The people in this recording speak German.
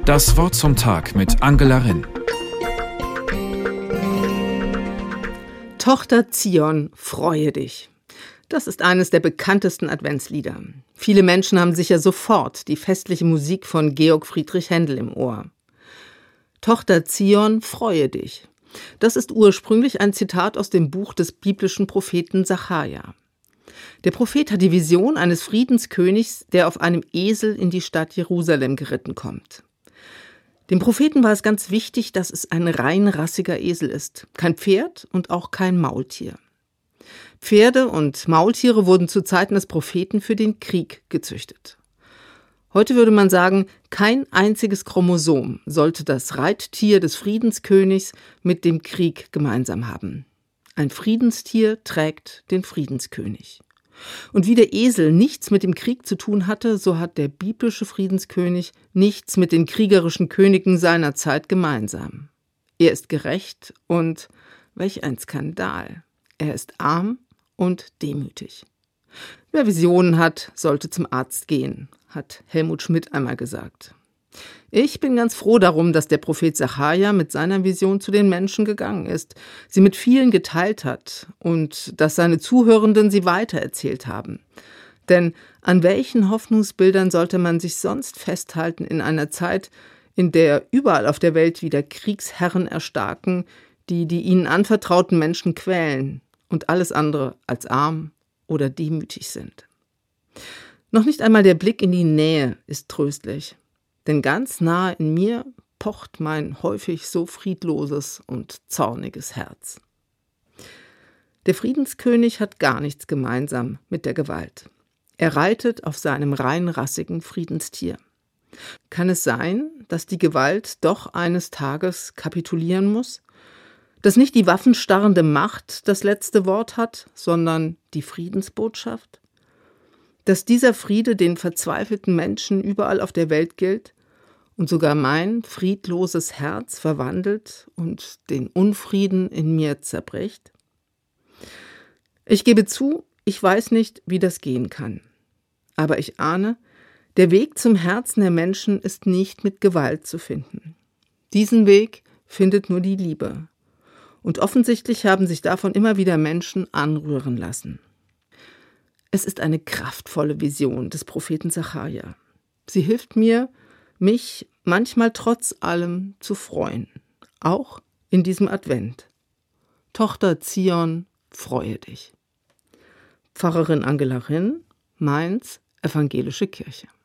Das Wort zum Tag mit Angela Rinn. Tochter Zion, freue dich. Das ist eines der bekanntesten Adventslieder. Viele Menschen haben sicher sofort die festliche Musik von Georg Friedrich Händel im Ohr. Tochter Zion, freue dich. Das ist ursprünglich ein Zitat aus dem Buch des biblischen Propheten Sacharja. Der Prophet hat die Vision eines Friedenskönigs, der auf einem Esel in die Stadt Jerusalem geritten kommt. Dem Propheten war es ganz wichtig, dass es ein reinrassiger Esel ist, kein Pferd und auch kein Maultier. Pferde und Maultiere wurden zu Zeiten des Propheten für den Krieg gezüchtet. Heute würde man sagen, kein einziges Chromosom sollte das Reittier des Friedenskönigs mit dem Krieg gemeinsam haben. Ein Friedenstier trägt den Friedenskönig. Und wie der Esel nichts mit dem Krieg zu tun hatte, so hat der biblische Friedenskönig nichts mit den kriegerischen Königen seiner Zeit gemeinsam. Er ist gerecht und, welch ein Skandal, er ist arm und demütig. Wer Visionen hat, sollte zum Arzt gehen, hat Helmut Schmidt einmal gesagt. Ich bin ganz froh darum, dass der Prophet Sacharja mit seiner Vision zu den Menschen gegangen ist, sie mit vielen geteilt hat und dass seine Zuhörenden sie weitererzählt haben. Denn an welchen Hoffnungsbildern sollte man sich sonst festhalten in einer Zeit, in der überall auf der Welt wieder Kriegsherren erstarken, die ihnen anvertrauten Menschen quälen und alles andere als arm oder demütig sind. Noch nicht einmal der Blick in die Nähe ist tröstlich. Denn ganz nahe in mir pocht mein häufig so friedloses und zorniges Herz. Der Friedenskönig hat gar nichts gemeinsam mit der Gewalt. Er reitet auf seinem reinrassigen Friedenstier. Kann es sein, dass die Gewalt doch eines Tages kapitulieren muss? Dass nicht die waffenstarrende Macht das letzte Wort hat, sondern die Friedensbotschaft? Dass dieser Friede den verzweifelten Menschen überall auf der Welt gilt und sogar mein friedloses Herz verwandelt und den Unfrieden in mir zerbricht? Ich gebe zu, ich weiß nicht, wie das gehen kann. Aber ich ahne, der Weg zum Herzen der Menschen ist nicht mit Gewalt zu finden. Diesen Weg findet nur die Liebe. Und offensichtlich haben sich davon immer wieder Menschen anrühren lassen. Es ist eine kraftvolle Vision des Propheten Sacharja. Sie hilft mir, mich manchmal trotz allem zu freuen, auch in diesem Advent. Tochter Zion, freue dich. Pfarrerin Angela Rinn, Mainz, Evangelische Kirche.